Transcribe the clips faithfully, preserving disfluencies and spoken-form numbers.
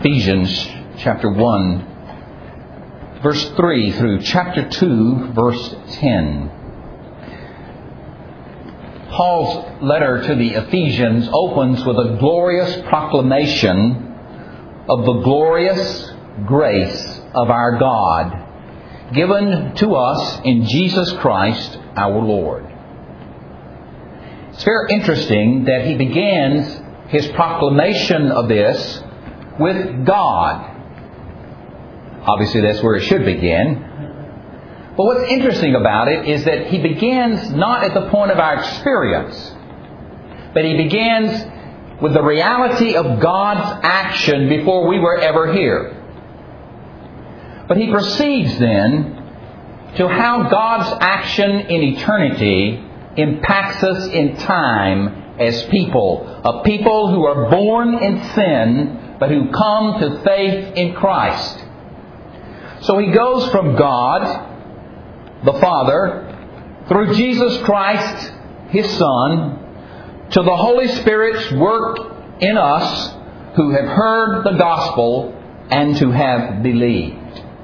Ephesians chapter one, verse three through chapter two, verse ten. Paul's letter to the Ephesians opens with a glorious proclamation of the glorious grace of our God, given to us in Jesus Christ our Lord. It's very interesting that he begins his proclamation of this with God. Obviously, that's where it should begin. But what's interesting about it is that he begins not at the point of our experience, but he begins with the reality of God's action before we were ever here. But he proceeds then to how God's action in eternity impacts us in time as people, a people who are born in sin, but who come to faith in Christ. So he goes from God, the Father, through Jesus Christ, His Son, to the Holy Spirit's work in us who have heard the gospel and who have believed.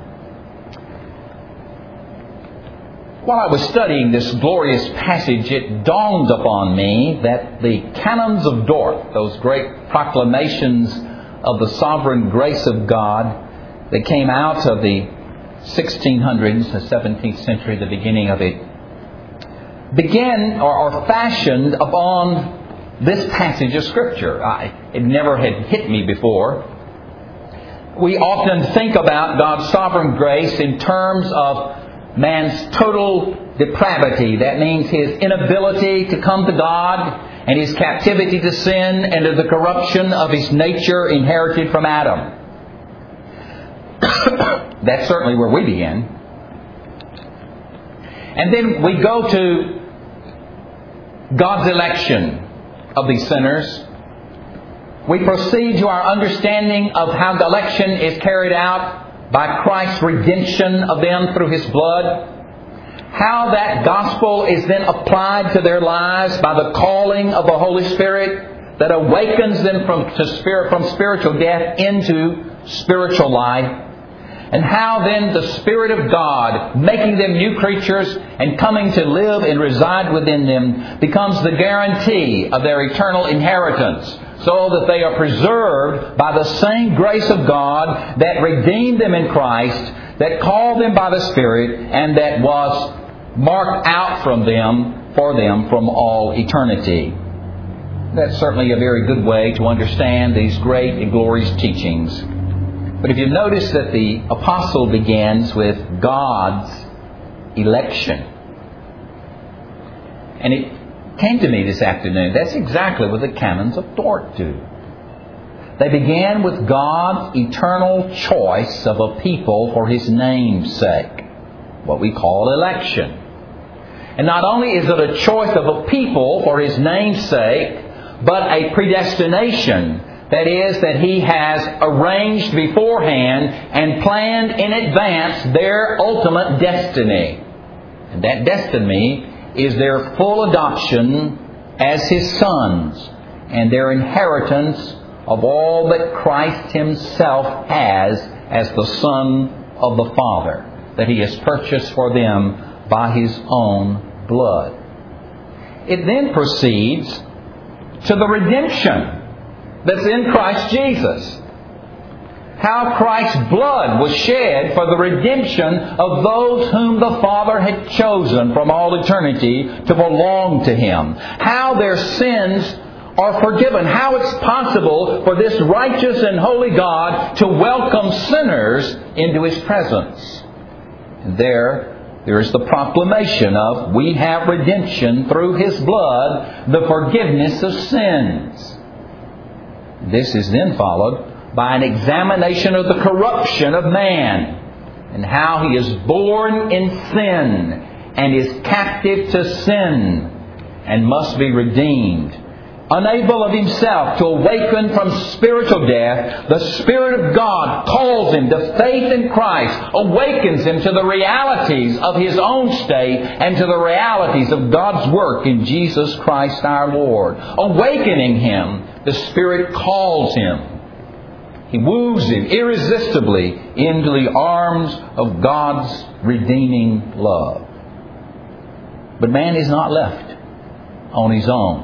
While I was studying this glorious passage, it dawned upon me that the canons of Dort, those great proclamations of the sovereign grace of God that came out of the sixteen hundreds, the seventeenth century, the beginning of it, began or are fashioned upon this passage of Scripture. I, it never had hit me before. We often think about God's sovereign grace in terms of man's total depravity. That means his inability to come to God and his captivity to sin and to the corruption of his nature inherited from Adam. That's certainly where we begin. And then we go to God's election of these sinners. We proceed to our understanding of how the election is carried out by Christ's redemption of them through His blood. How that gospel is then applied to their lives by the calling of the Holy Spirit that awakens them from, to spirit, from spiritual death into spiritual life. And how then the Spirit of God, making them new creatures and coming to live and reside within them, becomes the guarantee of their eternal inheritance, so that they are preserved by the same grace of God that redeemed them in Christ, that called them by the Spirit, and that was marked out from them, for them, from all eternity. That's certainly a very good way to understand these great and glorious teachings. But if you notice that the apostle begins with God's election. And it came to me this afternoon, that's exactly what the canons of Dort do. They began with God's eternal choice of a people for His name's sake, what we call election. And not only is it a choice of a people for His name's sake, but a predestination. That is, that He has arranged beforehand and planned in advance their ultimate destiny. And that destiny is their full adoption as His sons and their inheritance of all that Christ Himself has as the Son of the Father, that He has purchased for them by His own blood. It then proceeds to the redemption that's in Christ Jesus. How Christ's blood was shed for the redemption of those whom the Father had chosen from all eternity to belong to Him. How their sins are forgiven. How it's possible for this righteous and holy God to welcome sinners into His presence. And there, there is the proclamation of, we have redemption through His blood, the forgiveness of sins. This is then followed by an examination of the corruption of man and how he is born in sin and is captive to sin and must be redeemed. Unable of himself to awaken from spiritual death, the Spirit of God calls him to faith in Christ, awakens him to the realities of his own state and to the realities of God's work in Jesus Christ our Lord. Awakening him, the Spirit calls him He woos him irresistibly into the arms of God's redeeming love. But man is not left on his own.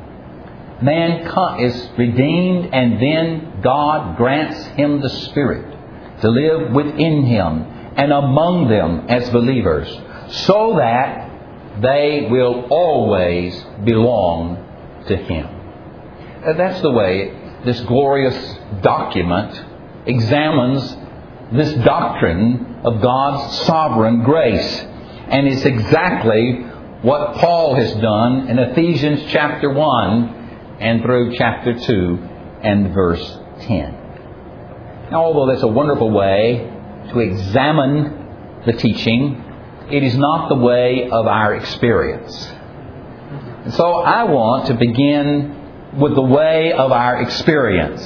Man is redeemed, and then God grants him the Spirit to live within him and among them as believers, so that they will always belong to him. That's the way this glorious document examines this doctrine of God's sovereign grace. And it's exactly what Paul has done in Ephesians chapter one and through chapter two and verse ten. Now, although that's a wonderful way to examine the teaching, it is not the way of our experience. And so I want to begin with the way of our experience.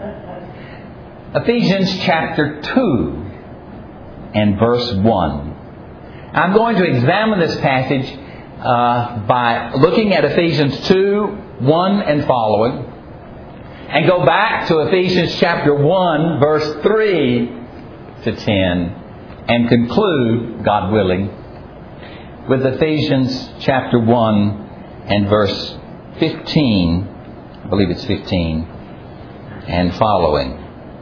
Ephesians chapter two and verse one. I'm going to examine this passage uh, by looking at Ephesians two, one and following, and go back to Ephesians chapter one, verse three to ten, and conclude, God willing, with Ephesians chapter one and verse fifteen, I believe it's fifteen, and following,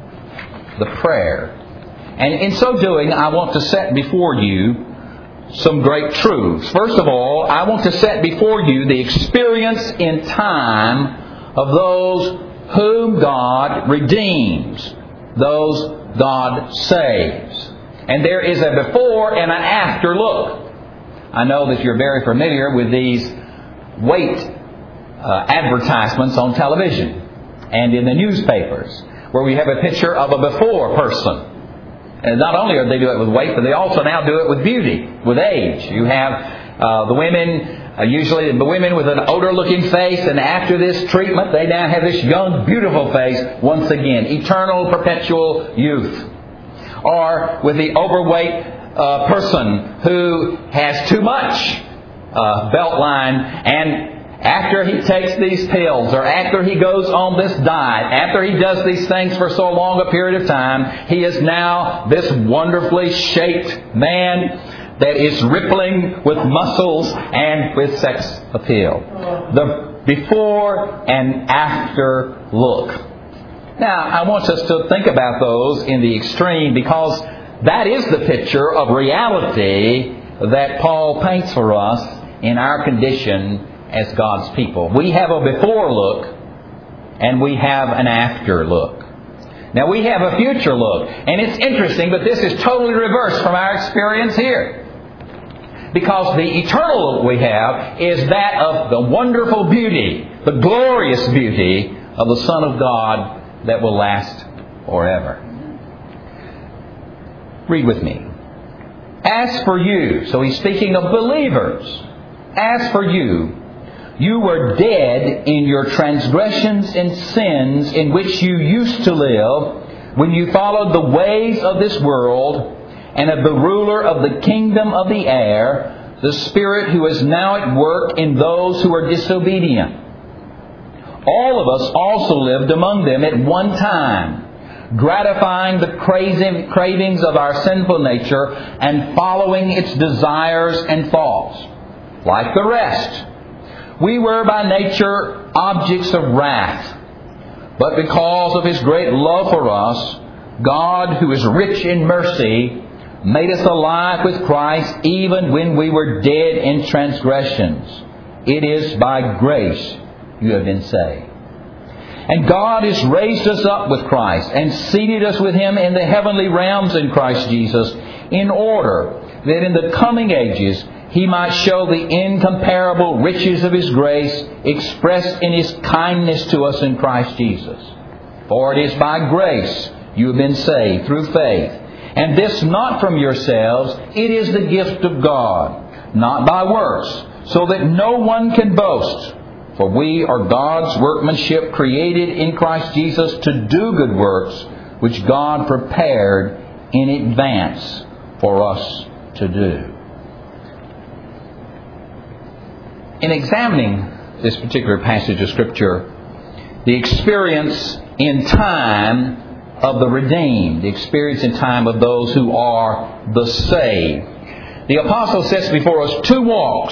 the prayer. And in so doing, I want to set before you some great truths. First of all, I want to set before you the experience in time of those whom God redeems, those God saves. And there is a before and an after look. I know that you're very familiar with these weight uh, advertisements on television and in the newspapers, where we have a picture of a before person. And not only are they doing it with weight, but they also now do it with beauty, with age. You have uh, the women, uh, usually the women with an older-looking face, and after this treatment, they now have this young, beautiful face once again. Eternal, perpetual youth. Or with the overweight uh, person who has too much uh, belt line, and after he takes these pills, or after he goes on this diet, after he does these things for so long a period of time, he is now this wonderfully shaped man that is rippling with muscles and with sex appeal. The before and after look. Now, I want us to think about those in the extreme, because that is the picture of reality that Paul paints for us in our condition as God's people. We have a before look and we have an after look. Now, we have a future look, and it's interesting, but this is totally reversed from our experience here. Because the eternal look we have is that of the wonderful beauty, the glorious beauty of the Son of God that will last forever. Read with me. As for you, so he's speaking of believers. As for you, you were dead in your transgressions and sins in which you used to live when you followed the ways of this world and of the ruler of the kingdom of the air, the Spirit who is now at work in those who are disobedient. All of us also lived among them at one time, gratifying the cravings of our sinful nature and following its desires and thoughts. Like the rest, we were by nature objects of wrath. But because of His great love for us, God, who is rich in mercy, made us alive with Christ even when we were dead in transgressions. It is by grace you have been saved. And God has raised us up with Christ and seated us with Him in the heavenly realms in Christ Jesus, in order that in the coming ages He might show the incomparable riches of His grace expressed in His kindness to us in Christ Jesus. For it is by grace you have been saved through faith. And this not from yourselves, it is the gift of God, not by works, so that no one can boast. For we are God's workmanship, created in Christ Jesus to do good works, which God prepared in advance for us to do. In examining this particular passage of Scripture, the experience in time of the redeemed, the experience and time of those who are the saved. The apostle sets before us two walks,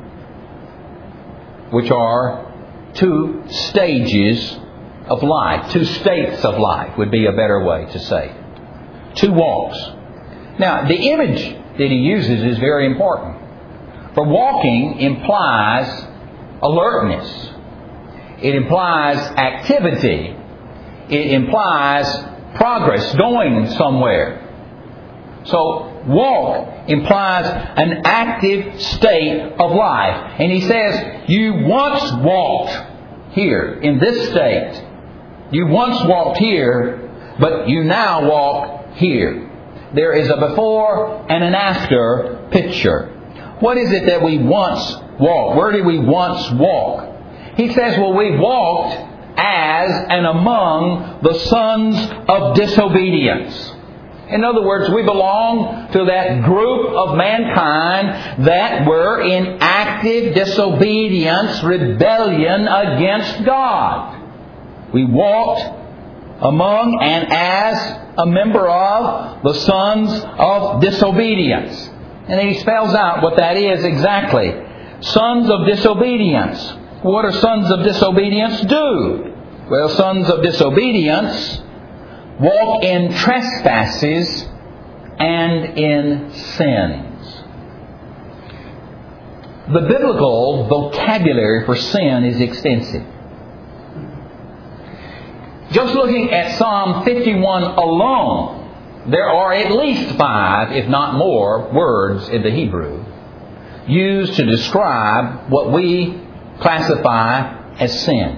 which are two stages of life. Two states of life would be a better way to say it. Two walks. Now, the image that he uses is very important. For walking implies alertness. It implies activity. It implies progress, going somewhere. So, walk implies an active state of life. And he says, you once walked here, in this state. You once walked here, but you now walk here. There is a before and an after picture. What is it that we once walked? Where did we once walk? He says, well, we walked as and among the sons of disobedience. In other words, we belong to that group of mankind that were in active disobedience, rebellion against God. We walked among and as a member of the sons of disobedience. And then he spells out what that is exactly. Sons of disobedience. What do sons of disobedience do? Well, sons of disobedience walk in trespasses and in sins. The biblical vocabulary for sin is extensive. Just looking at Psalm fifty-one alone, there are at least five, if not more, words in the Hebrew used to describe what we classify as sin,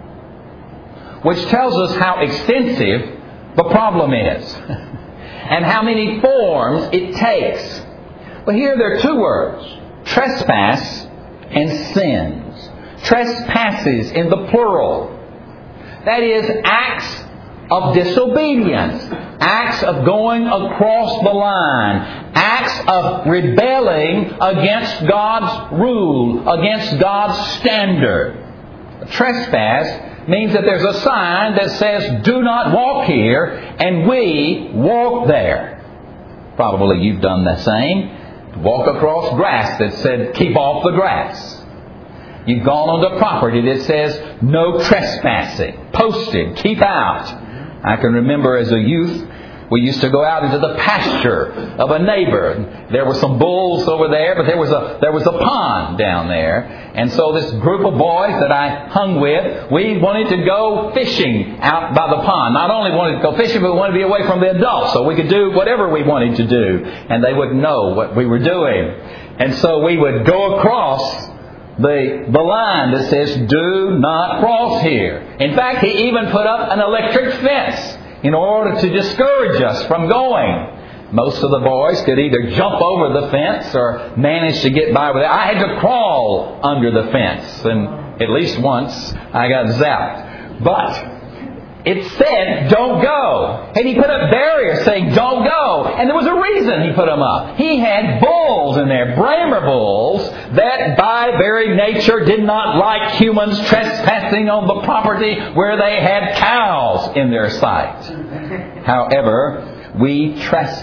which tells us how extensive the problem is and how many forms it takes. But here there are two words, trespass and sins. Trespasses in the plural. That is, acts of disobedience, acts of going across the line, acts of rebelling against God's rule, against God's standard. A trespass means that there's a sign that says, do not walk here, and we walk there. Probably you've done the same. Walk across grass that said, keep off the grass. You've gone onto property that says, no trespassing. Posted, keep out. I can remember as a youth, we used to go out into the pasture of a neighbor. There were some bulls over there, but there was a there was a pond down there. And so this group of boys that I hung with, we wanted to go fishing out by the pond. Not only wanted to go fishing, but we wanted to be away from the adults so we could do whatever we wanted to do. And they would know what we were doing. And so we would go across the, the line that says, do not cross here. In fact, he even put up an electric fence in order to discourage us from going. Most of the boys could either jump over the fence or manage to get by with it. I had to crawl under the fence, and at least once I got zapped. But it said, don't go. And he put up barriers saying, don't go. And there was a reason he put them up. He had bulls in there, Brahma bulls, that by very nature did not like humans trespassing on the property where they had cows in their sight. However, we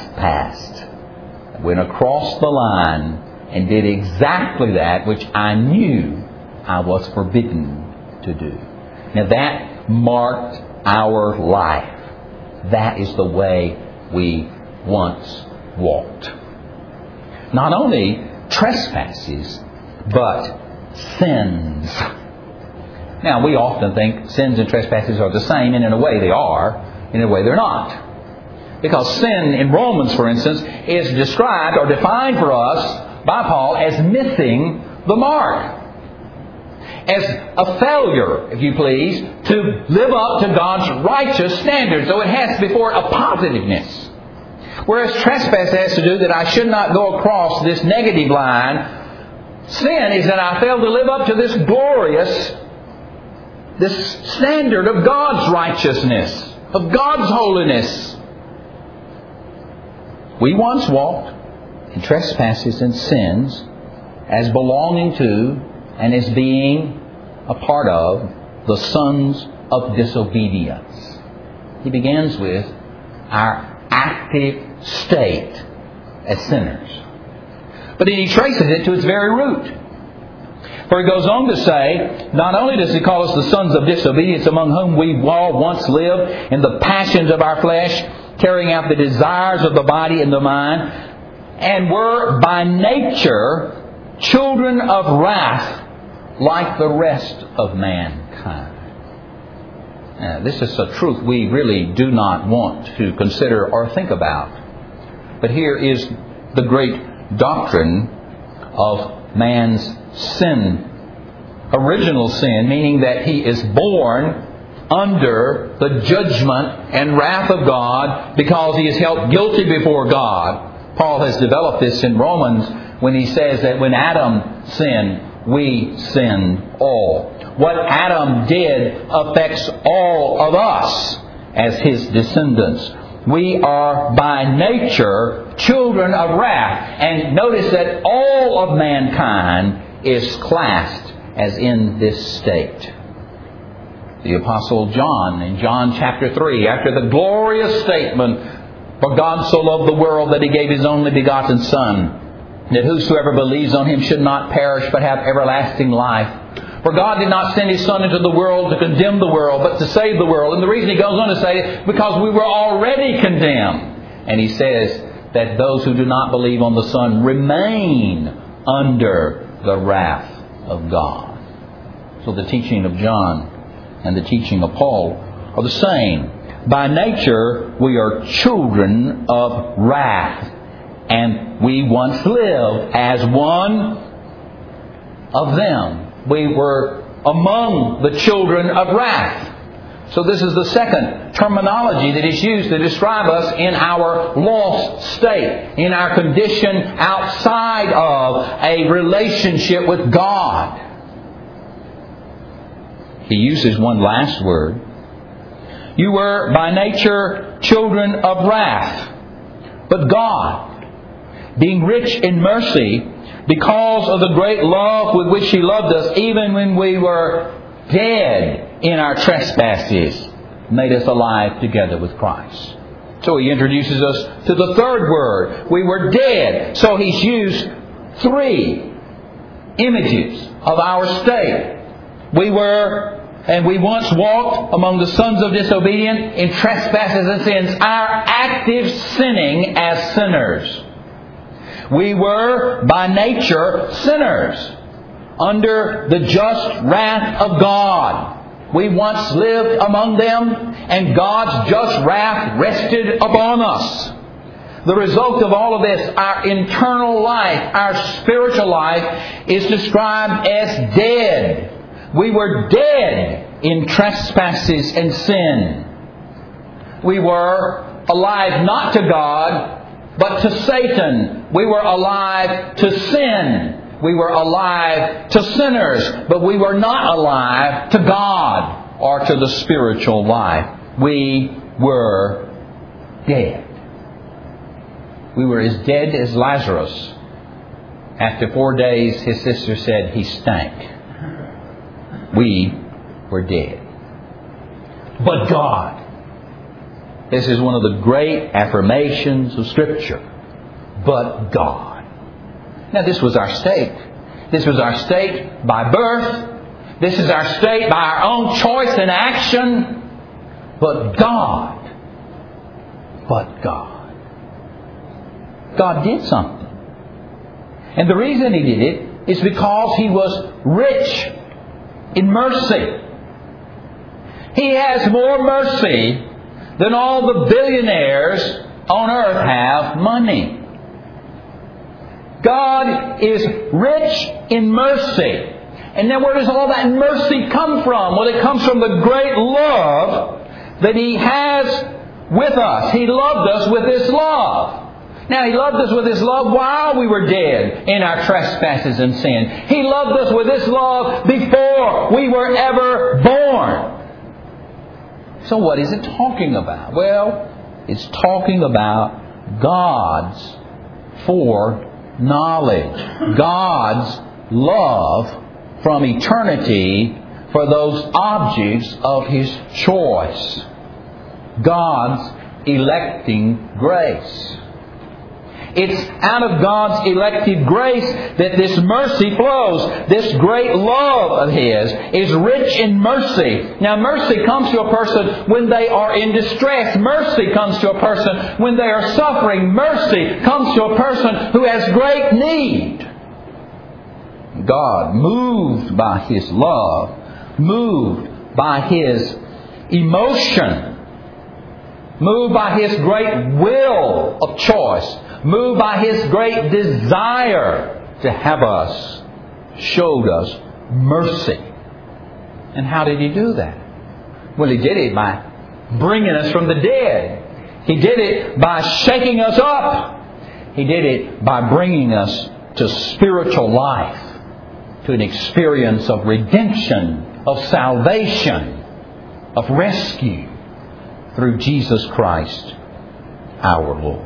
trespassed, went across the line, and did exactly that which I knew I was forbidden to do. Now that marked our life. That is the way we once walked. Not only trespasses, but sins. Now, we often think sins and trespasses are the same, and in a way they are, in a way they're not. Because sin in Romans, for instance, is described or defined for us by Paul as missing the mark. As a failure, if you please, to live up to God's righteous standard. So it has before it a positiveness. Whereas trespass has to do that I should not go across this negative line. Sin is that I fail to live up to this glorious, this standard of God's righteousness, of God's holiness. We once walked in trespasses and sins as belonging to and as being a part of the sons of disobedience. He begins with our active state as sinners. But then he traces it to its very root. For he goes on to say, not only does he call us the sons of disobedience, among whom we all once lived in the passions of our flesh, carrying out the desires of the body and the mind, and were by nature children of wrath like the rest of mankind. Now, this is a truth we really do not want to consider or think about. But here is the great doctrine of man's sin. Original sin, meaning that he is born under the judgment and wrath of God because he is held guilty before God. Paul has developed this in Romans when he says that when Adam sinned, we sinned all. What Adam did affects all of us as his descendants. We are by nature children of wrath. And notice that all of mankind is classed as in this state. The Apostle John in John chapter three, after the glorious statement, for God so loved the world that He gave His only begotten Son, that whosoever believes on Him should not perish but have everlasting life. For God did not send His Son into the world to condemn the world, but to save the world. And the reason He goes on to say it, because we were already condemned. And He says that those who do not believe on the Son remain under the wrath of God. So the teaching of John and the teaching of Paul are the same. By nature, we are children of wrath. And we once lived as one of them. We were among the children of wrath. So this is the second terminology that is used to describe us in our lost state, in our condition outside of a relationship with God. He uses one last word. You were by nature children of wrath, but God, being rich in mercy, because of the great love with which He loved us, even when we were dead in our trespasses, made us alive together with Christ. So He introduces us to the third word. We were dead. So He's used three images of our state. We were, and we once walked among the sons of disobedience in trespasses and sins, our active sinning as sinners. We were, by nature, sinners under the just wrath of God. We once lived among them, and God's just wrath rested upon us. The result of all of this, our internal life, our spiritual life, is described as dead. We were dead in trespasses and sin. We were alive not to God, but to Satan. We were alive to sin. We were alive to sinners. But we were not alive to God or to the spiritual life. We were dead. We were as dead as Lazarus. After four days, his sister said he stank. We were dead. But God. This is one of the great affirmations of Scripture. But God. Now this was our state. This was our state by birth. This is our state by our own choice and action. But God. But God. God did something. And the reason He did it is because He was rich in mercy. He has more mercy than all the billionaires on earth have money. God is rich in mercy. And then where does all that mercy come from? Well, it comes from the great love that He has with us. He loved us with this love. Now, He loved us with His love while we were dead in our trespasses and sin. He loved us with this love before we were ever born. So what is it talking about? Well, it's talking about God's foreknowledge. God's love from eternity for those objects of His choice. God's electing grace. It's out of God's elective grace that this mercy flows. This great love of His is rich in mercy. Now, mercy comes to a person when they are in distress. Mercy comes to a person when they are suffering. Mercy comes to a person who has great need. God, moved by His love, moved by His emotion, moved by His great will of choice, moved by His great desire to have us, showed us mercy. And how did He do that? Well, He did it by bringing us from the dead. He did it by shaking us up. He did it by bringing us to spiritual life, to an experience of redemption, of salvation, of rescue through Jesus Christ our Lord.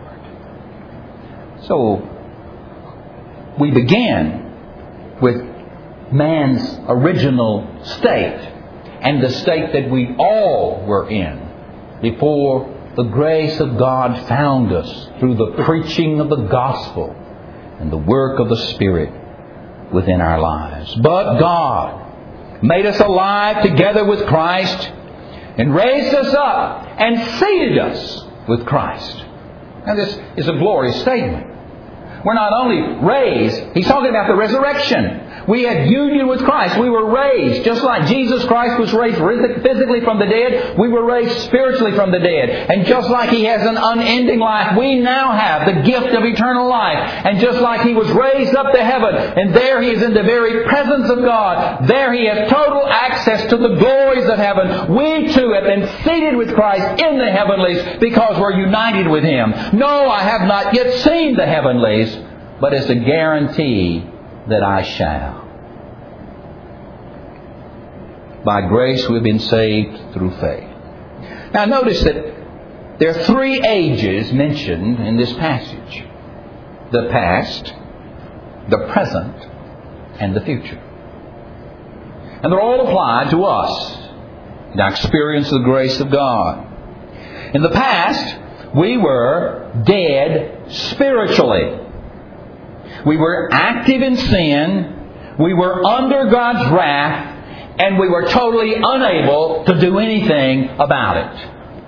So, we began with man's original state and the state that we all were in before the grace of God found us through the preaching of the gospel and the work of the Spirit within our lives. But God made us alive together with Christ and raised us up and seated us with Christ. Now, this is a glorious statement. We're not only raised, He's talking about the resurrection. We had union with Christ. We were raised. Just like Jesus Christ was raised physically from the dead, we were raised spiritually from the dead. And just like He has an unending life, we now have the gift of eternal life. And just like He was raised up to heaven, and there He is in the very presence of God, there He has total access to the glories of heaven. We too have been seated with Christ in the heavenlies because we're united with Him. No, I have not yet seen the heavenlies, but it's a guarantee that I shall. By grace we've been saved through faith. Now notice that there are three ages mentioned in this passage. The past, the present, and the future. And they're all applied to us in our experience of the grace of God. In the past, we were dead spiritually. We were active in sin. We were under God's wrath. And we were totally unable to do anything about it.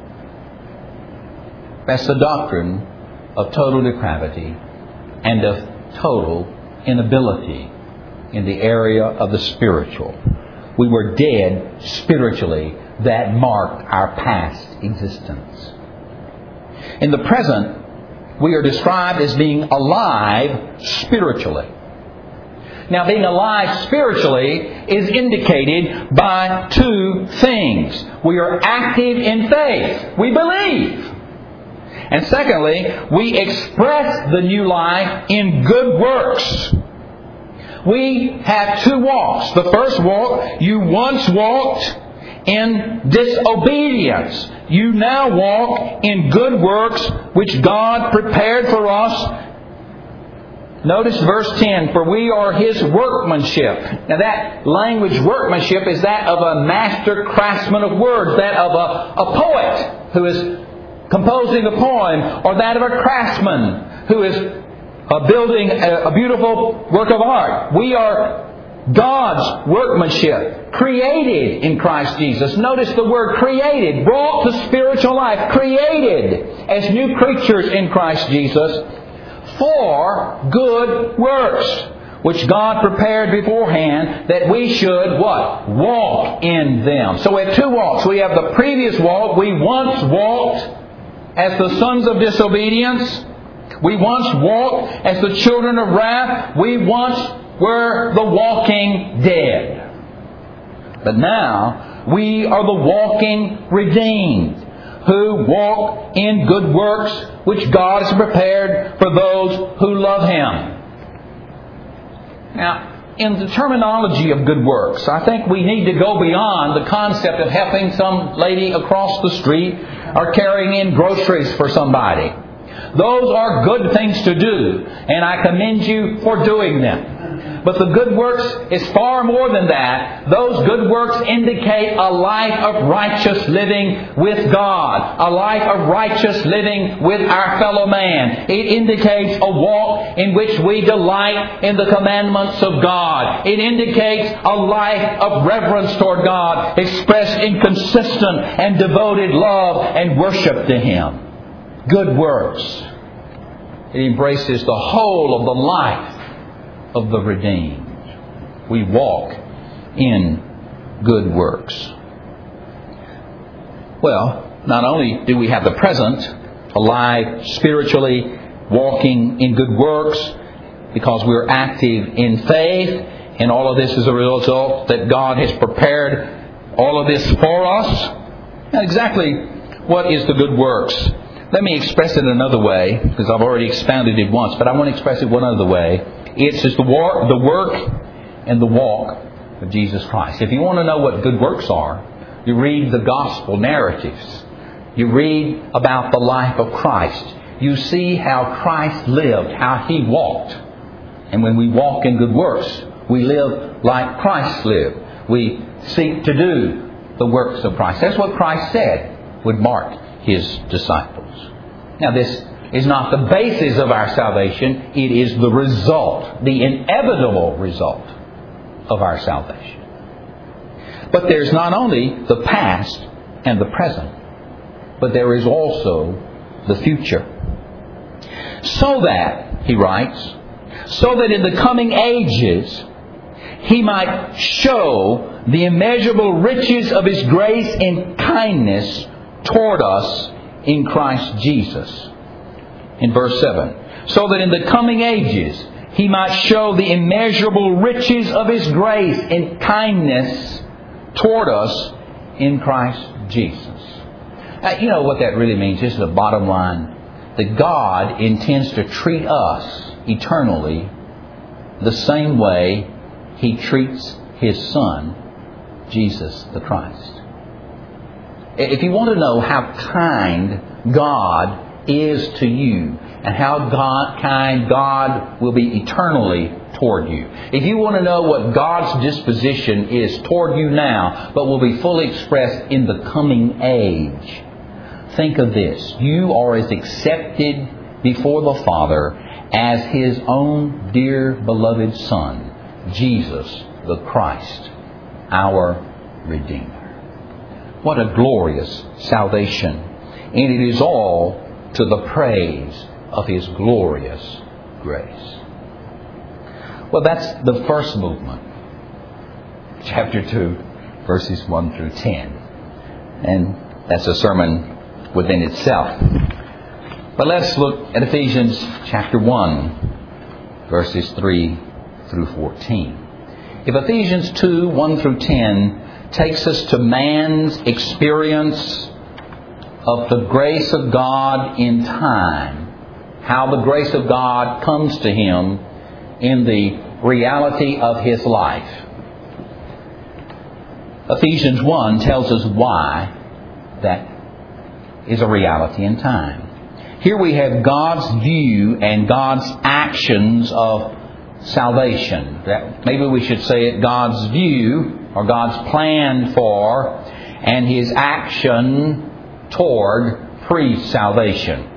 That's the doctrine of total depravity and of total inability in the area of the spiritual. We were dead spiritually. That marked our past existence. In the present, we are described as being alive spiritually. Now, being alive spiritually is indicated by two things. We are active in faith. We believe. And secondly, we express the new life in good works. We have two walks. The first walk, you once walked in disobedience. You now walk in good works which God prepared for us. Notice verse ten, for we are His workmanship. Now that language, workmanship, is that of a master craftsman of words, that of a, a poet who is composing a poem, or that of a craftsman who is uh, building a, a beautiful work of art. We are God's workmanship, created in Christ Jesus. Notice the word created, brought to spiritual life, created as new creatures in Christ Jesus, for good works, which God prepared beforehand that we should, what? Walk in them. So we have two walks. We have the previous walk. We once walked as the sons of disobedience. We once walked as the children of wrath. We once were the walking dead. But now we are the walking redeemed, who walk in good works which God has prepared for those who love Him. Now, in the terminology of good works, I think we need to go beyond the concept of helping some lady across the street or carrying in groceries for somebody. Those are good things to do, and I commend you for doing them. But the good works is far more than that. Those good works indicate a life of righteous living with God. A life of righteous living with our fellow man. It indicates a walk in which we delight in the commandments of God. It indicates a life of reverence toward God, expressed in consistent and devoted love and worship to Him. Good works. It embraces the whole of the life of the redeemed. We walk in good works. Well, not only do we have the present, alive spiritually, walking in good works, because we're active in faith, and all of this is a result that God has prepared all of this for us. Now, exactly what is the good works? Let me express it another way, because I've already expounded it once, but I want to express it one other way. It's just the work, the work and the walk of Jesus Christ. If you want to know what good works are, you read the gospel narratives. You read about the life of Christ. You see how Christ lived, how He walked. And when we walk in good works, we live like Christ lived. We seek to do the works of Christ. That's what Christ said would mark His disciples. Now, this is not the basis of our salvation. It is the result, the inevitable result of our salvation. But there's not only the past and the present, but there is also the future. So that, he writes, so that in the coming ages He might show the immeasurable riches of His grace and kindness toward us in Christ Jesus. In verse seven. So that in the coming ages He might show the immeasurable riches of His grace and kindness toward us in Christ Jesus. Now, you know what that really means. This is the bottom line. That God intends to treat us eternally the same way He treats His Son, Jesus the Christ. If you want to know how kind God is to you and how God, kind God will be eternally toward you. If you want to know what God's disposition is toward you now, but will be fully expressed in the coming age, think of this. You are as accepted before the Father as His own dear beloved Son, Jesus the Christ, our Redeemer. What a glorious salvation. And it is all to the praise of His glorious grace. Well, that's the first movement. Chapter two, verses one through ten. And that's a sermon within itself. But let's look at Ephesians chapter one, verses three through fourteen. If Ephesians two, one through ten takes us to man's experience of the grace of God in time, how the grace of God comes to him in the reality of his life. Ephesians one tells us why that is a reality in time. Here we have God's view and God's actions of salvation. That maybe we should say it God's view or God's plan for and His action toward pre-salvation.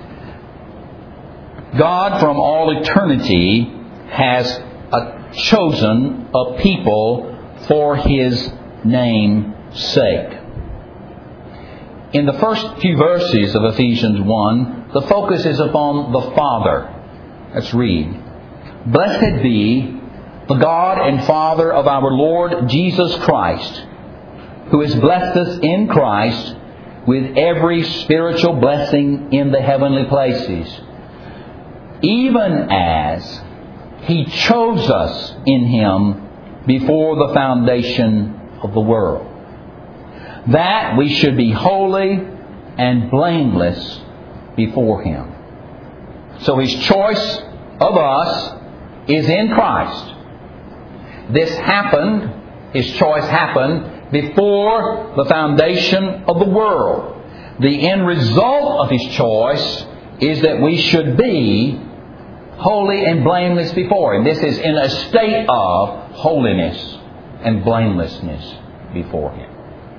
God from all eternity has a, chosen a people for His name's sake. In the first few verses of Ephesians one, the focus is upon the Father. Let's read. Blessed be the God and Father of our Lord Jesus Christ, who has blessed us in Christ with every spiritual blessing in the heavenly places, even as He chose us in Him before the foundation of the world, that we should be holy and blameless before Him. So His choice of us is in Christ. This happened, His choice happened before the foundation of the world. The end result of His choice is that we should be holy and blameless before Him. This is in a state of holiness and blamelessness before Him.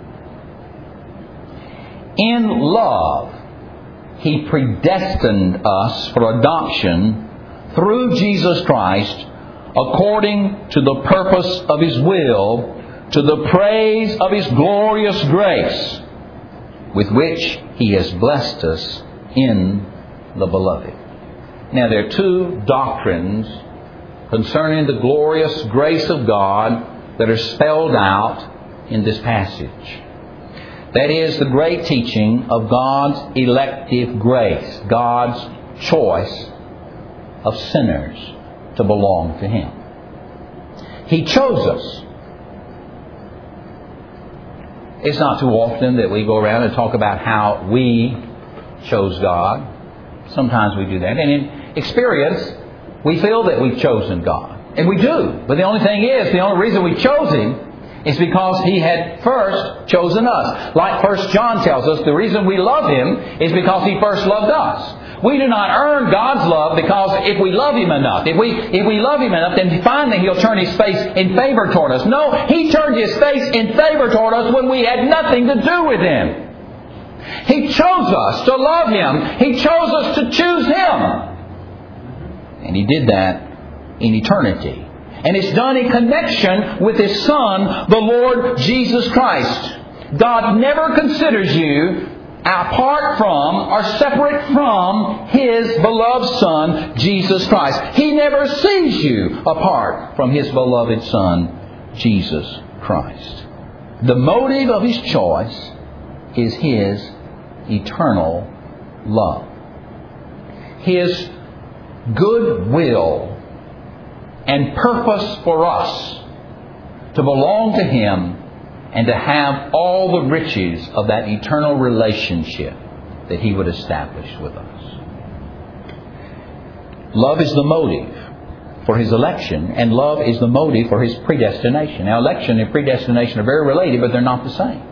In love, He predestined us for adoption through Jesus Christ according to the purpose of His will, to the praise of His glorious grace, with which He has blessed us in the Beloved. Now, there are two doctrines concerning the glorious grace of God that are spelled out in this passage. That is the great teaching of God's elective grace, God's choice of sinners to belong to Him. He chose us. It's not too often that we go around and talk about how we chose God. Sometimes we do that. And in experience, we feel that we've chosen God. And we do. But the only thing is, the only reason we chose Him is because He had first chosen us. Like First John tells us, the reason we love Him is because He first loved us. We do not earn God's love because if we love Him enough, if we if we love Him enough, then finally He'll turn His face in favor toward us. No, He turned His face in favor toward us when we had nothing to do with Him. He chose us to love Him. He chose us to choose Him. And He did that in eternity. And it's done in connection with His Son, the Lord Jesus Christ. God never considers you apart from or separate from His beloved Son, Jesus Christ. He never sees you apart from His beloved Son, Jesus Christ. The motive of His choice is His eternal love. His good will and purpose for us to belong to Him and to have all the riches of that eternal relationship that He would establish with us. Love is the motive for His election, and love is the motive for His predestination. Now, election and predestination are very related, but they're not the same.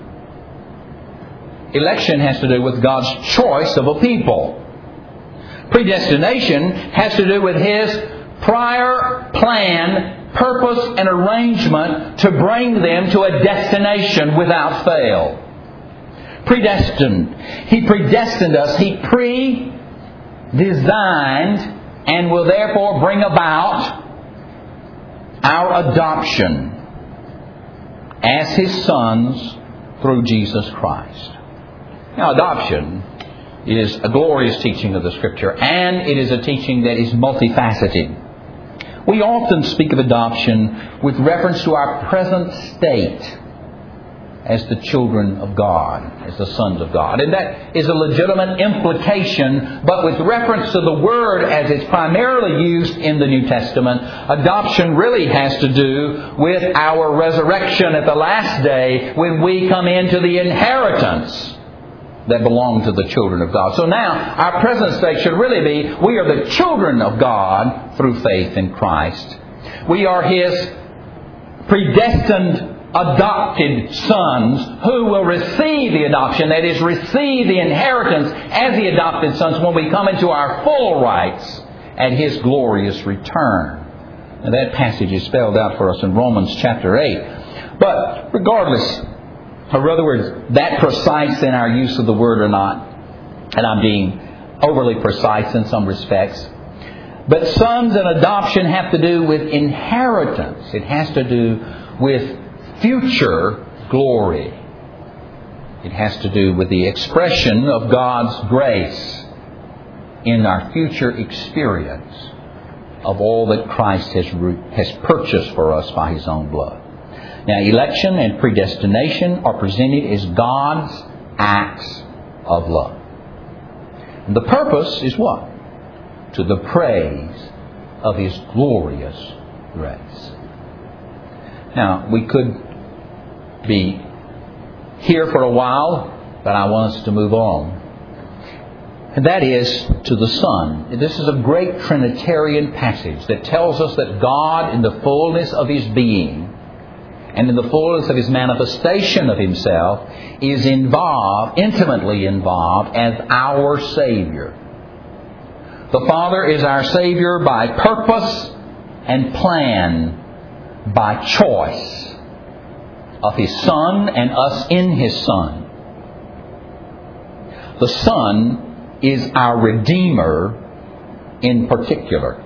Election has to do with God's choice of a people. Predestination has to do with His prior plan, purpose, and arrangement to bring them to a destination without fail. Predestined. He predestined us. He pre-designed and will therefore bring about our adoption as His sons through Jesus Christ. Now, adoption is a glorious teaching of the Scripture, and it is a teaching that is multifaceted. We often speak of adoption with reference to our present state as the children of God, as the sons of God. And that is a legitimate implication, but with reference to the word as it's primarily used in the New Testament, adoption really has to do with our resurrection at the last day when we come into the inheritance that belong to the children of God. So now, our present state should really be, we are the children of God through faith in Christ. We are His predestined adopted sons who will receive the adoption, that is, receive the inheritance as the adopted sons when we come into our full rights at His glorious return. And that passage is spelled out for us in Romans chapter eight. But regardless, or in other words, that precise in our use of the word or not, and I'm being overly precise in some respects, but sons and adoption have to do with inheritance. It has to do with future glory. It has to do with the expression of God's grace in our future experience of all that Christ has, has purchased for us by His own blood. Now, election and predestination are presented as God's acts of love. And the purpose is what? To the praise of His glorious grace. Now, we could be here for a while, but I want us to move on. And that is to the Son. This is a great Trinitarian passage that tells us that God, in the fullness of His being, and in the fullness of His manifestation of Himself, is involved, intimately involved, as our Savior. The Father is our Savior by purpose and plan, by choice of His Son and us in His Son. The Son is our Redeemer in particular.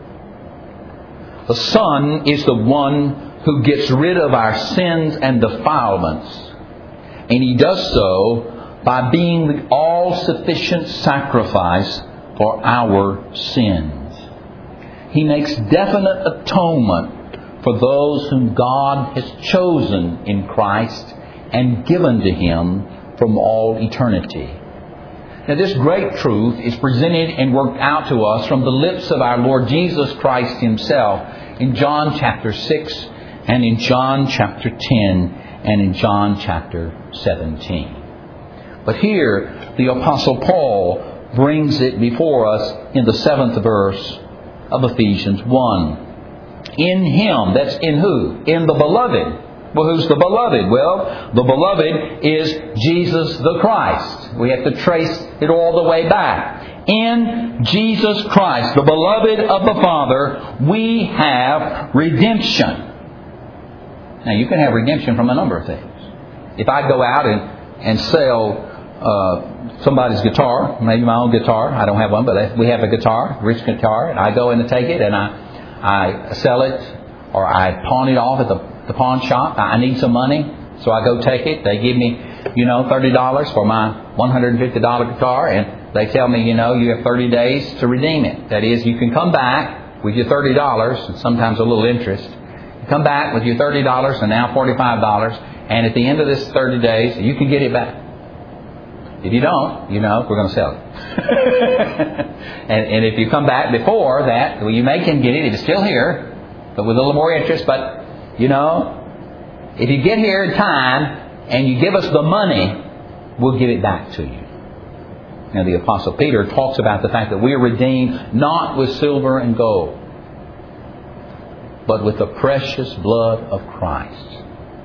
The Son is the one who gets rid of our sins and defilements. And He does so by being the all-sufficient sacrifice for our sins. He makes definite atonement for those whom God has chosen in Christ and given to Him from all eternity. Now, this great truth is presented and worked out to us from the lips of our Lord Jesus Christ Himself in John chapter six and in John chapter ten and in John chapter seventeen. But here, the Apostle Paul brings it before us in the seventh verse of Ephesians one. In Him, that's in who? In the Beloved. Well, who's the Beloved? Well, the Beloved is Jesus the Christ. We have to trace it all the way back. In Jesus Christ, the Beloved of the Father, we have redemption. Now, you can have redemption from a number of things. If I go out and, and sell uh, somebody's guitar, maybe my own guitar, I don't have one, but we have a guitar, rich guitar, and I go in to take it and I, I sell it or I pawn it off at the the pawn shop. I need some money, so I go take it. They give me, you know, thirty dollars for my one hundred fifty dollars guitar, and they tell me, you know, you have thirty days to redeem it. That is, you can come back with your thirty dollars, and sometimes a little interest. You come back with your thirty dollars and now forty-five dollars, and at the end of this thirty days, you can get it back. If you don't, you know, we're going to sell it. and, and if you come back before that, well, you may can get it. It's still here, but with a little more interest, but you know, if you get here in time and you give us the money, we'll give it back to you. Now, the Apostle Peter talks about the fact that we are redeemed not with silver and gold, but with the precious blood of Christ.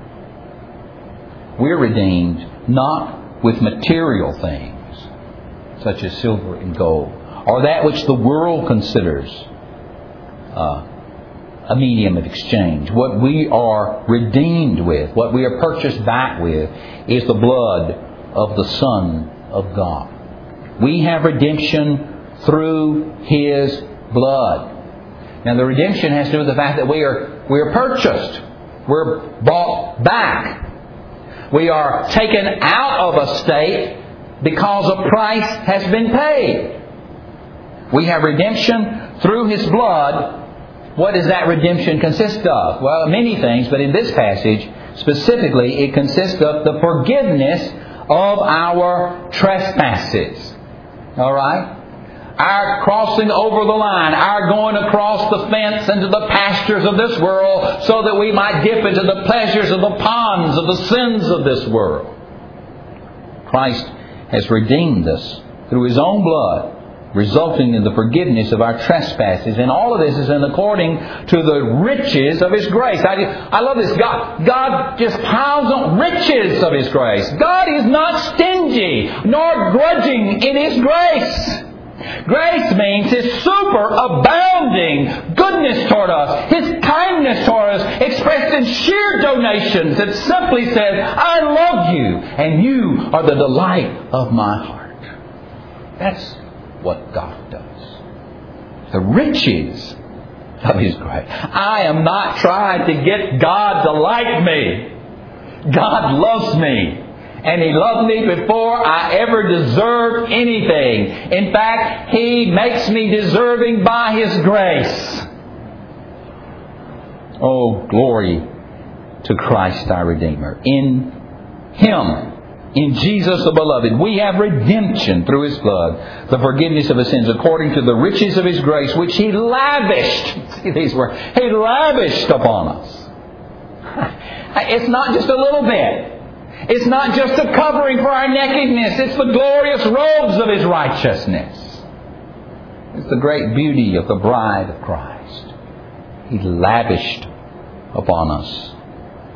We're redeemed not with material things, such as silver and gold, or that which the world considers uh, a medium of exchange. What we are redeemed with, what we are purchased back with, is the blood of the Son of God. We have redemption through His blood. Now, the redemption has to do with the fact that we are we are purchased. We're bought back. We are taken out of a state because a price has been paid. We have redemption through His blood. What does that redemption consist of? Well, many things, but in this passage, specifically, it consists of the forgiveness of our trespasses. All right? Our crossing over the line, our going across the fence into the pastures of this world so that we might dip into the pleasures of the ponds of the sins of this world. Christ has redeemed us through His own blood, resulting in the forgiveness of our trespasses. And all of this is in according to the riches of His grace. I, I love this. God, God just piles on riches of His grace. God is not stingy nor grudging in His grace. Grace means His super abounding goodness toward us, His kindness toward us, expressed in sheer donations that simply says, I love you and you are the delight of my heart. That's what God does. The riches of His grace. I am not trying to get God to like me. God loves me. And He loved me before I ever deserved anything. In fact, He makes me deserving by His grace. Oh, glory to Christ our Redeemer. In Him, in Jesus the Beloved, we have redemption through His blood, the forgiveness of His sins, according to the riches of His grace, which He lavished. See these words. He lavished upon us. It's not just a little bit. It's not just a covering for our nakedness. It's the glorious robes of His righteousness. It's the great beauty of the bride of Christ. He lavished upon us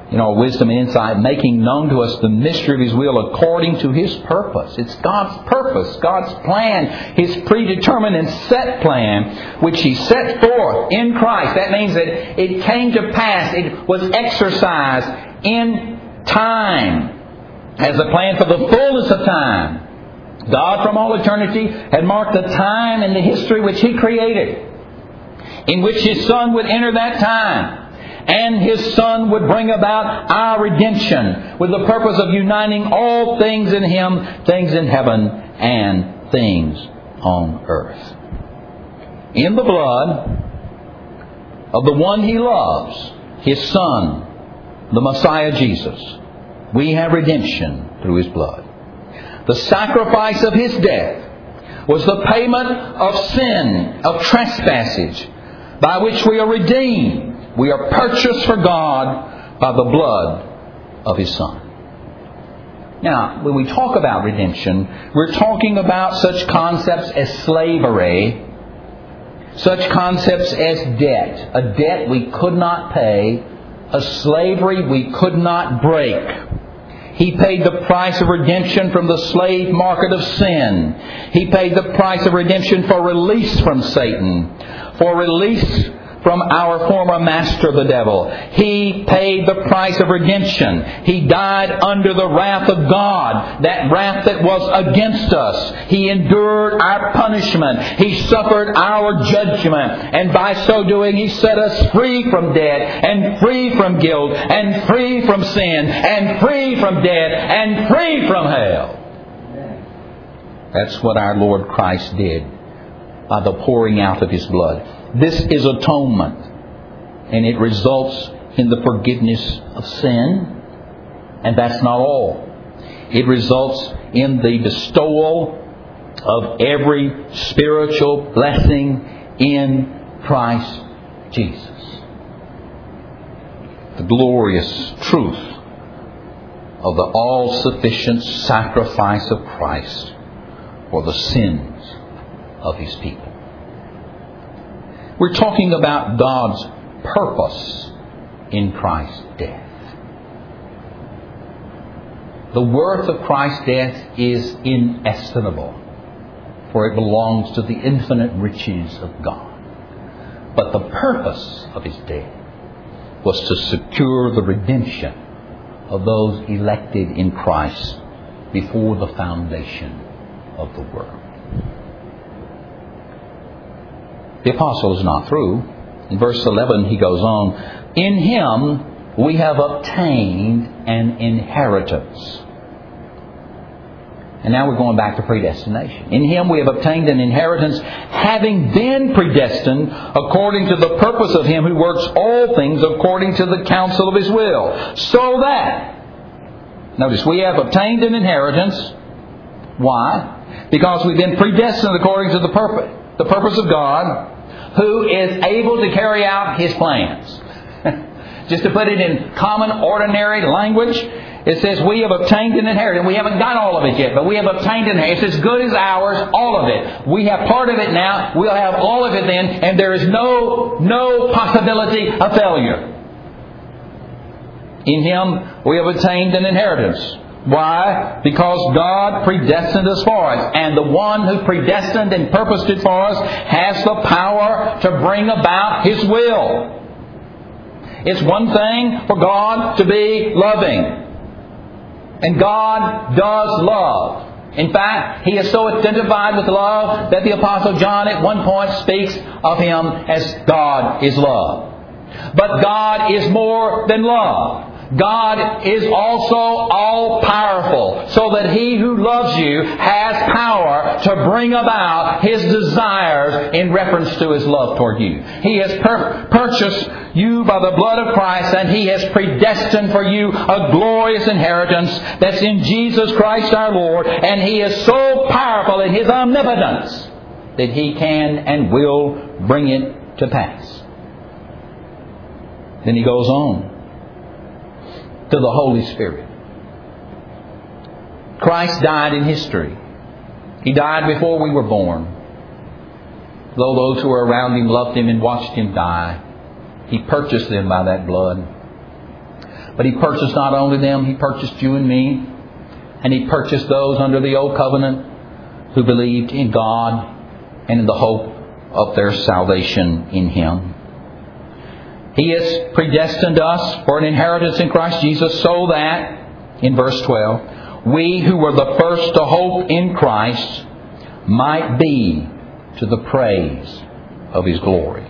in our wisdom and insight, making known to us the mystery of His will according to His purpose. It's God's purpose, God's plan, His predetermined and set plan, which He set forth in Christ. That means that it came to pass, it was exercised in time, as a plan for the fullness of time. God from all eternity had marked the time in the history which He created, in which His Son would enter that time. And His Son would bring about our redemption with the purpose of uniting all things in Him, things in heaven and things on earth. In the blood of the one He loves, His Son, the Messiah Jesus, we have redemption through His blood. The sacrifice of His death was the payment of sin, of trespasses, by which we are redeemed. We are purchased for God by the blood of His Son. Now, when we talk about redemption, we're talking about such concepts as slavery, such concepts as debt, a debt we could not pay, a slavery we could not break. He paid the price of redemption from the slave market of sin. He paid the price of redemption for release from Satan, for release from our former master, the devil. He paid the price of redemption. He died under the wrath of God, that wrath that was against us. He endured our punishment. He suffered our judgment. And by so doing, He set us free from debt, and free from guilt, and free from sin, and free from death, and free from hell. That's what our Lord Christ did by the pouring out of His blood. This is atonement, and it results in the forgiveness of sin. And that's not all. It results in the bestowal of every spiritual blessing in Christ Jesus. The glorious truth of the all-sufficient sacrifice of Christ for the sins of His people. We're talking about God's purpose in Christ's death. The worth of Christ's death is inestimable, for it belongs to the infinite riches of God. But the purpose of His death was to secure the redemption of those elected in Christ before the foundation of the world. The apostle is not through. In verse eleven he goes on, in Him we have obtained an inheritance. And now we're going back to predestination. In Him we have obtained an inheritance, having been predestined according to the purpose of Him who works all things according to the counsel of His will. So that, notice, we have obtained an inheritance. Why? Because we've been predestined according to the purpose. The purpose of God, who is able to carry out His plans. Just to put it in common, ordinary language, it says we have obtained an inheritance. We haven't got all of it yet, but we have obtained an inheritance. It's as good as ours, all of it. We have part of it now. We'll have all of it then, and there is no, no possibility of failure. In Him we have obtained an inheritance. Why? Because God predestined us for it. And the one who predestined and purposed it for us has the power to bring about His will. It's one thing for God to be loving. And God does love. In fact, He is so identified with love that the Apostle John at one point speaks of Him as God is love. But God is more than love. God is also all-powerful, so that He who loves you has power to bring about His desires in reference to His love toward you. He has pur- purchased you by the blood of Christ, and He has predestined for you a glorious inheritance that's in Jesus Christ our Lord, and He is so powerful in His omnipotence that He can and will bring it to pass. Then He goes on to the Holy Spirit. Christ died in history. He died before we were born. Though those who were around Him loved Him and watched Him die, He purchased them by that blood. But He purchased not only them, He purchased you and me. And He purchased those under the old covenant who believed in God and in the hope of their salvation in Him. He has predestined us for an inheritance in Christ Jesus so that, in verse twelve, we who were the first to hope in Christ might be to the praise of His glory.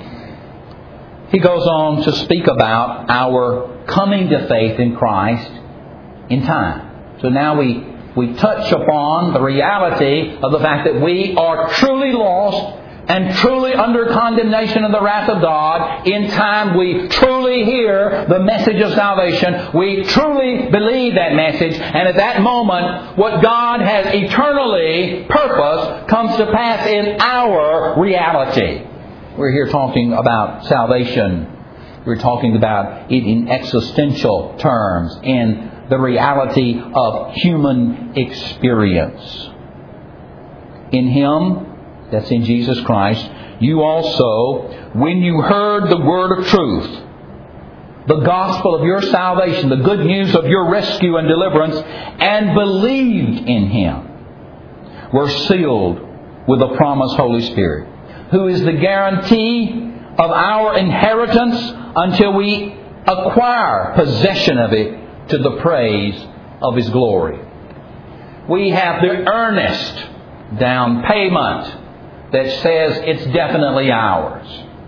He goes on to speak about our coming to faith in Christ in time. So now we, we touch upon the reality of the fact that we are truly lost and truly under condemnation of the wrath of God. In time we truly hear the message of salvation. We truly believe that message. And at that moment, what God has eternally purposed comes to pass in our reality. We're here talking about salvation. We're talking about it in existential terms, in the reality of human experience. In Him, that's in Jesus Christ, you also, when you heard the word of truth, the gospel of your salvation, the good news of your rescue and deliverance, and believed in Him, were sealed with the promised Holy Spirit, who is the guarantee of our inheritance until we acquire possession of it to the praise of His glory. We have the earnest down payment that says it's definitely ours.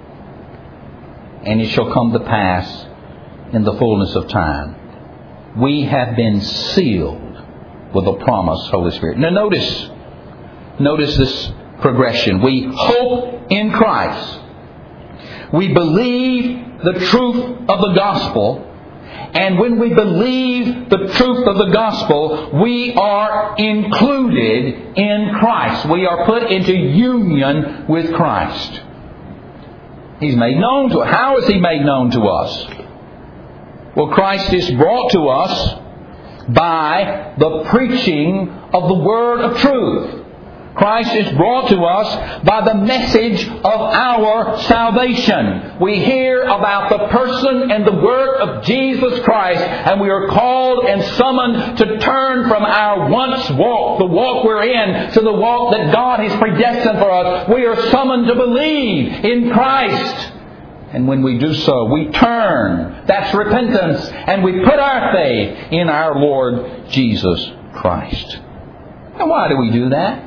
And it shall come to pass in the fullness of time. We have been sealed with the promised Holy Spirit. Now notice, notice this progression. We hope in Christ. We believe the truth of the gospel. And when we believe the truth of the gospel, we are included in Christ. We are put into union with Christ. He's made known to us. How is He made known to us? Well, Christ is brought to us by the preaching of the word of truth. Christ is brought to us by the message of our salvation. We hear about the person and the work of Jesus Christ, and we are called and summoned to turn from our once walk, the walk we're in, to the walk that God has predestined for us. We are summoned to believe in Christ. And when we do so, we turn. That's repentance. And we put our faith in our Lord Jesus Christ. Now, why do we do that?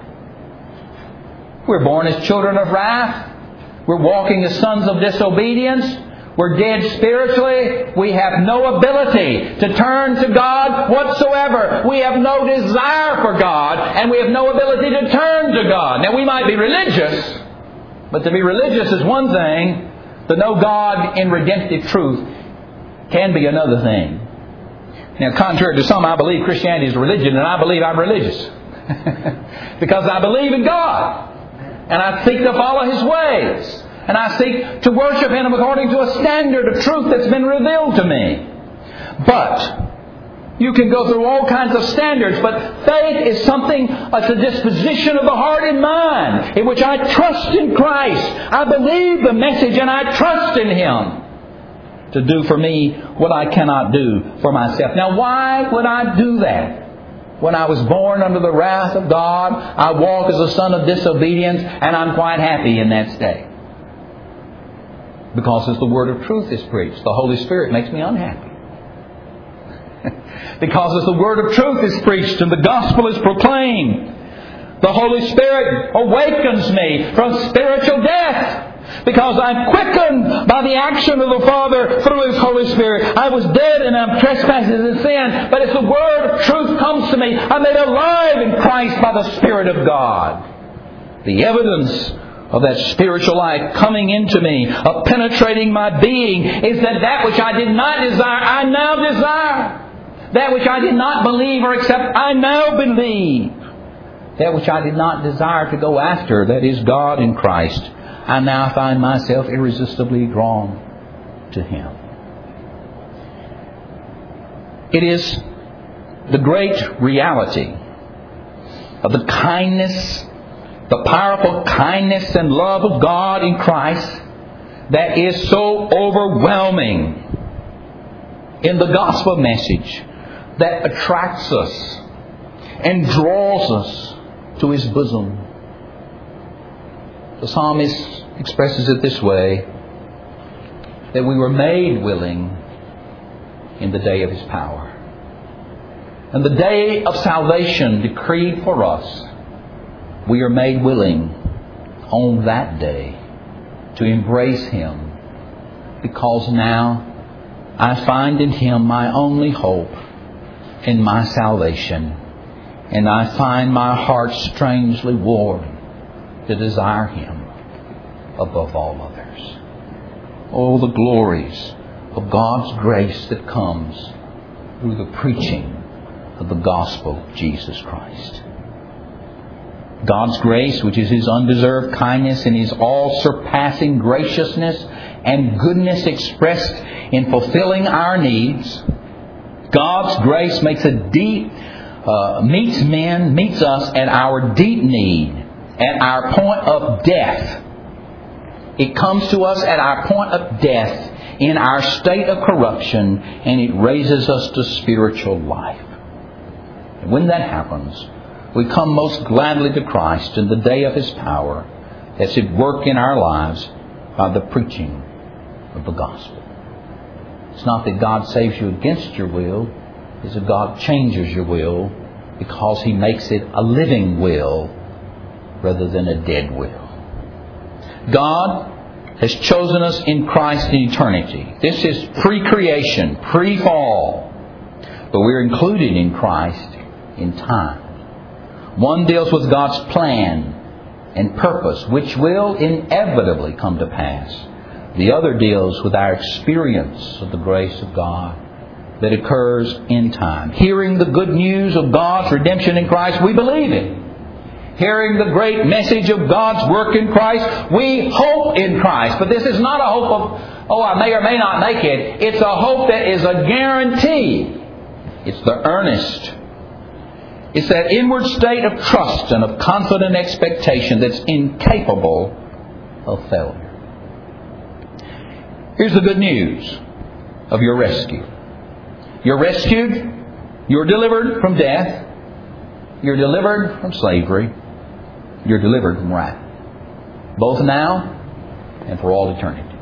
We're born as children of wrath. We're walking as sons of disobedience. We're dead spiritually. We have no ability to turn to God whatsoever. We have no desire for God, and we have no ability to turn to God. Now, we might be religious, but to be religious is one thing. To know God in redemptive truth can be another thing. Now, contrary to some, I believe Christianity is religion, and I believe I'm religious. Because I believe in God. And I seek to follow His ways. And I seek to worship Him according to a standard of truth that's been revealed to me. But you can go through all kinds of standards, but faith is something, it's a disposition of the heart and mind in which I trust in Christ. I believe the message and I trust in Him to do for me what I cannot do for myself. Now, why would I do that? When I was born under the wrath of God, I walk as a son of disobedience, and I'm quite happy in that state. Because as the word of truth is preached, the Holy Spirit makes me unhappy. Because as the word of truth is preached and the gospel is proclaimed, the Holy Spirit awakens me from spiritual death. Because I'm quickened by the action of the Father through His Holy Spirit. I was dead and I'm trespasses and sin. But as the word of truth comes to me, I'm made alive in Christ by the Spirit of God. The evidence of that spiritual life coming into me, of penetrating my being, is that that which I did not desire, I now desire. That which I did not believe or accept, I now believe. That which I did not desire to go after, that is God in Christ, I now find myself irresistibly drawn to Him. It is the great reality of the kindness, the powerful kindness and love of God in Christ that is so overwhelming in the gospel message that attracts us and draws us to His bosom. The psalmist expresses it this way, that we were made willing in the day of His power. And the day of salvation decreed for us, we are made willing on that day to embrace Him, because now I find in Him my only hope and my salvation, and I find my heart strangely warm to desire Him above all others. Oh, the glories of God's grace that comes through the preaching of the gospel of Jesus Christ. God's grace, which is His undeserved kindness and His all-surpassing graciousness and goodness expressed in fulfilling our needs. God's grace makes a deep, uh, meets men, meets us at our deep need, at our point of death. It comes to us at our point of death, in our state of corruption, and it raises us to spiritual life. And when that happens, we come most gladly to Christ in the day of His power that's at work in our lives by the preaching of the gospel. It's not that God saves you against your will. It's that God changes your will because He makes it a living will rather than a dead will. God has chosen us in Christ in eternity. This is pre-creation, pre-fall. But we're included in Christ in time. One deals with God's plan and purpose, which will inevitably come to pass. The other deals with our experience of the grace of God that occurs in time. Hearing the good news of God's redemption in Christ, we believe it. Hearing the great message of God's work in Christ, we hope in Christ. But this is not a hope of, oh, I may or may not make it. It's a hope that is a guarantee. It's the earnest. It's that inward state of trust and of confident expectation that's incapable of failure. Here's the good news of your rescue. You're rescued. You're delivered from death. You're delivered from slavery. You're delivered from wrath. Both now and for all eternity.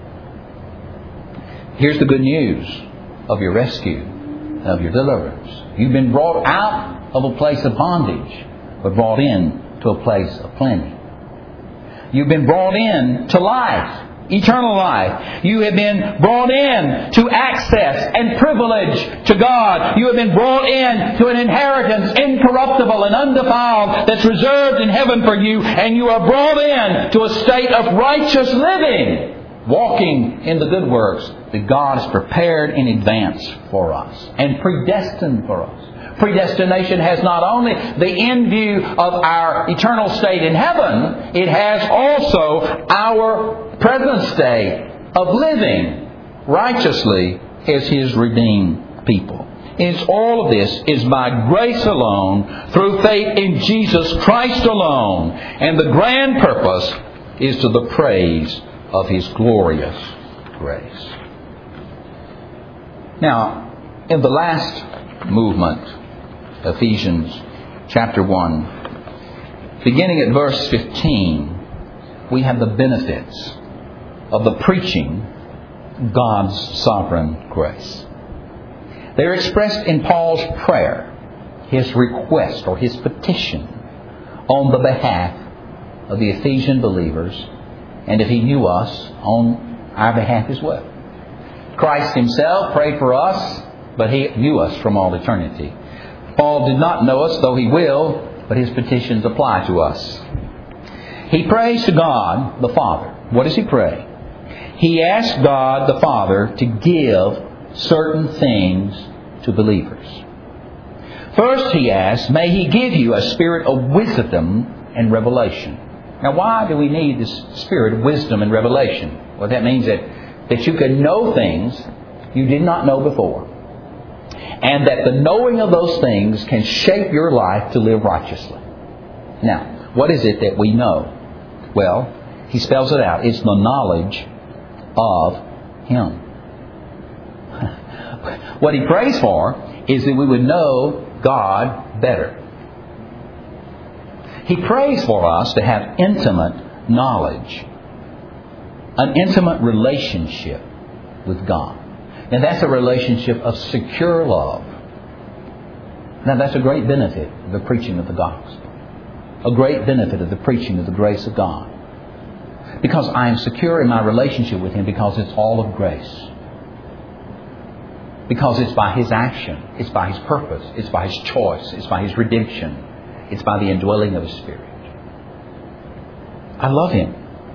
Here's the good news of your rescue, of your deliverance. You've been brought out of a place of bondage, but brought in to a place of plenty. You've been brought in to life, eternal life. You have been brought in to access and privilege to God. You have been brought in to an inheritance incorruptible and undefiled that's reserved in heaven for you. And you are brought in to a state of righteous living, walking in the good works that God has prepared in advance for us and predestined for us. Predestination has not only the end view of our eternal state in heaven, it has also our present state of living righteously as His redeemed people. It's all of this is by grace alone, through faith in Jesus Christ alone. And the grand purpose is to the praise of His glorious grace. Now, in the last movement, Ephesians chapter one, beginning at verse fifteen, we have the benefits of the preaching God's sovereign grace. They're expressed in Paul's prayer, his request or his petition on the behalf of the Ephesian believers, and if he knew us, on our behalf as well. Christ Himself prayed for us, but He knew us from all eternity. Paul did not know us, though he will, but his petitions apply to us. He prays to God the Father. What does he pray? He asks God the Father to give certain things to believers. First, he asks, may He give you a spirit of wisdom and revelation. Now, why do we need this spirit of wisdom and revelation? Well, that means that, that you can know things you did not know before. And that the knowing of those things can shape your life to live righteously. Now, what is it that we know? Well, he spells it out. It's the knowledge of Him. What he prays for is that we would know God better. He prays for us to have intimate knowledge, an intimate relationship with God. And that's a relationship of secure love. Now that's a great benefit of the preaching of the gospel. A great benefit of the preaching of the grace of God. Because I am secure in my relationship with Him because it's all of grace. Because it's by His action. It's by His purpose. It's by His choice. It's by His redemption. It's by the indwelling of His Spirit. I love Him.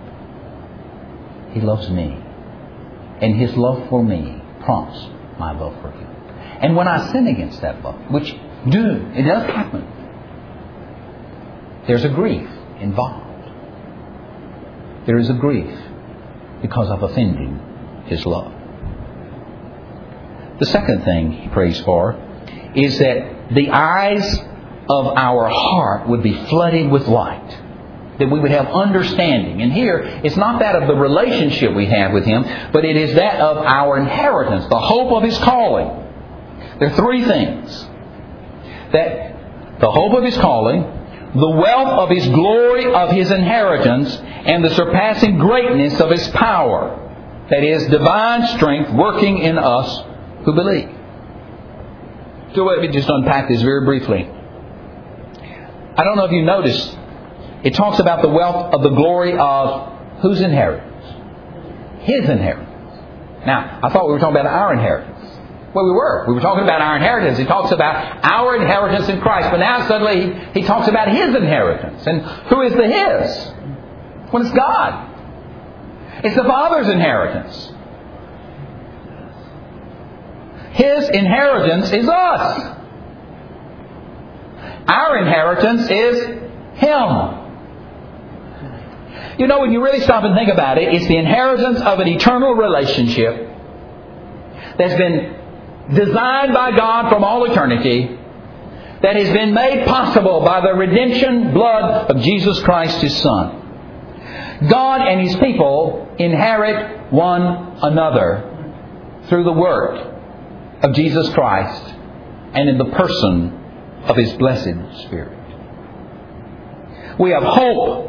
He loves me. And His love for me prompts my love for Him. And when I sin against that love, which do, it does happen, there's a grief involved. There is a grief because of offending His love. The second thing he prays for is that the eyes of our heart would be flooded with light. That we would have understanding. And here, it's not that of the relationship we have with Him, but it is that of our inheritance, the hope of His calling. There are three things. That the hope of His calling, the wealth of His glory, of His inheritance, and the surpassing greatness of His power. That is, divine strength working in us who believe. So let me just unpack this very briefly. I don't know if you noticed, it talks about the wealth of the glory of whose inheritance? His inheritance. Now, I thought we were talking about our inheritance. Well, we were. We were talking about our inheritance. He talks about our inheritance in Christ. But now suddenly he, he talks about His inheritance. And who is the His? Well, it's God. It's the Father's inheritance. His inheritance is us. Our inheritance is Him. You know, when you really stop and think about it, it's the inheritance of an eternal relationship that's been designed by God from all eternity, that has been made possible by the redemption blood of Jesus Christ, His Son. God and His people inherit one another through the work of Jesus Christ and in the person of His blessed Spirit. We have hope.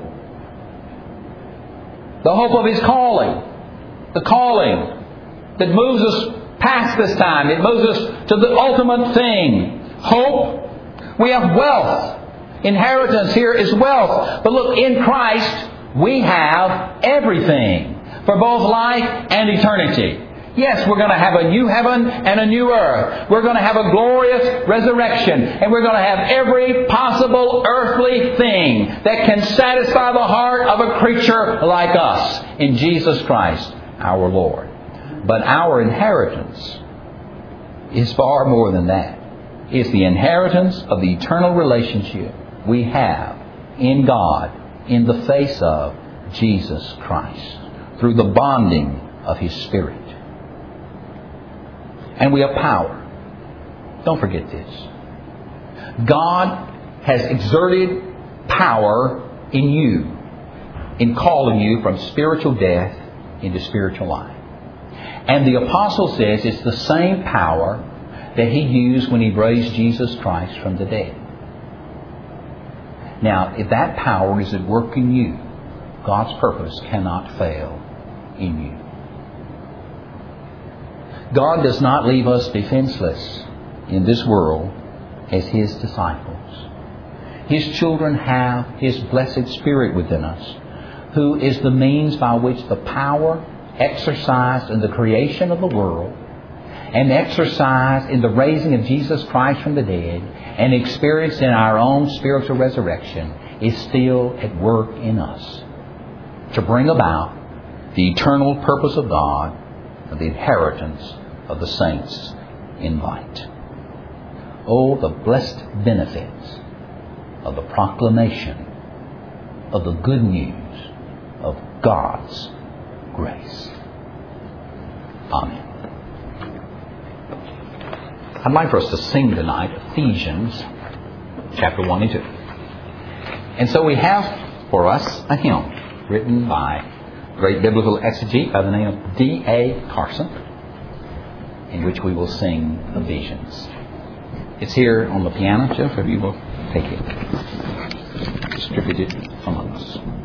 The hope of His calling. The calling that moves us past this time. It moves us to the ultimate thing. Hope. We have wealth. Inheritance here is wealth. But look, in Christ we have everything for both life and eternity. Yes, we're going to have a new heaven and a new earth. We're going to have a glorious resurrection. And we're going to have every possible earthly thing that can satisfy the heart of a creature like us in Jesus Christ, our Lord. But our inheritance is far more than that. It's the inheritance of the eternal relationship we have in God in the face of Jesus Christ through the bonding of His Spirit. And we have power. Don't forget this. God has exerted power in you in calling you from spiritual death into spiritual life. And the Apostle says it's the same power that He used when He raised Jesus Christ from the dead. Now, if that power is at work in you, God's purpose cannot fail in you. God does not leave us defenseless in this world as His disciples. His children have His blessed Spirit within us, who is the means by which the power exercised in the creation of the world and exercised in the raising of Jesus Christ from the dead and experienced in our own spiritual resurrection is still at work in us to bring about the eternal purpose of God and the inheritance of the saints in light. Oh, the blessed benefits of the proclamation of the good news of God's grace. Amen. I'd like for us to sing tonight Ephesians chapter one and two. And so we have for us a hymn written by a great biblical exegete by the name of D A Carson. in which we will sing Ephesians. It's here on the piano, Jeff, if you will take it. Distribute it among us.